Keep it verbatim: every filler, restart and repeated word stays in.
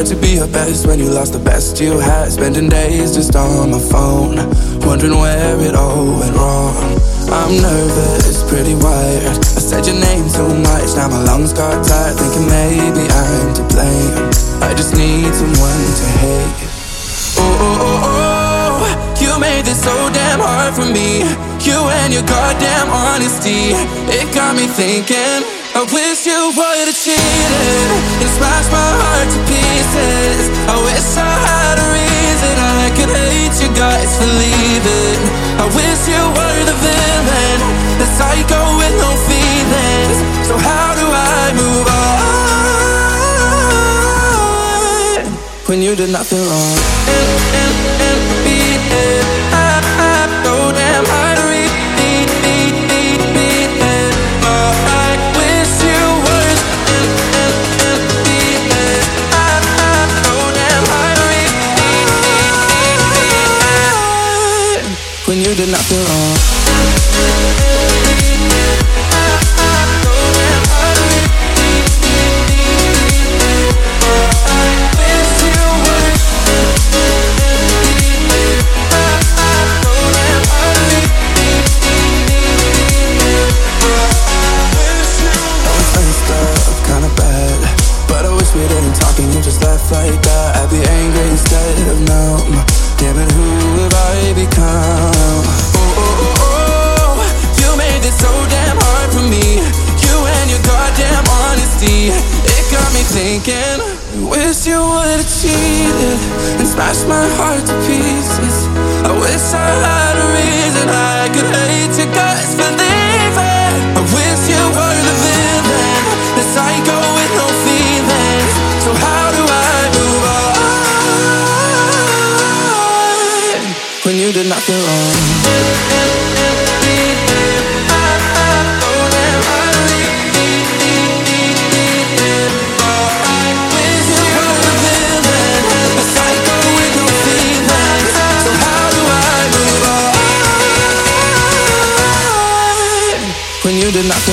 to be your best when you lost the best you had. Spending days just on my phone, wondering where it all went wrong. I'm nervous, pretty wired. I said your name too much, now my lungs got tired. Thinking maybe I'm to blame. I just need someone to hate. Oh, oh, oh, oh, you made this so damn hard for me. You and your goddamn honesty, it got me thinking. I wish you would've cheated and smashed my heart to pieces. I wish I had a reason I could hate you guys for leaving. I wish you were the villain, the psycho with no feelings. So how do I move on when you did nothing wrong? And, and, and beat it. I, I go damn hard to read, beat, beat, beat, beat it. Oh, I wish you were. And, and, and beat it. I, I go damn hard to read, beat, beat, beat, beat it. When you did nothing wrong. Like that, I'd be angry instead of numb. Damn it, who have I become? Oh, oh, oh, oh, you made this so damn hard for me. You and your goddamn honesty, it got me thinking. I wish you would've cheated and smashed my heart to pieces. I wish I had a reason I could hate you guys for leaving. I wish you were the villain, the psycho with no feelings. So how do I move on when you did nothing wrong? When you did nothing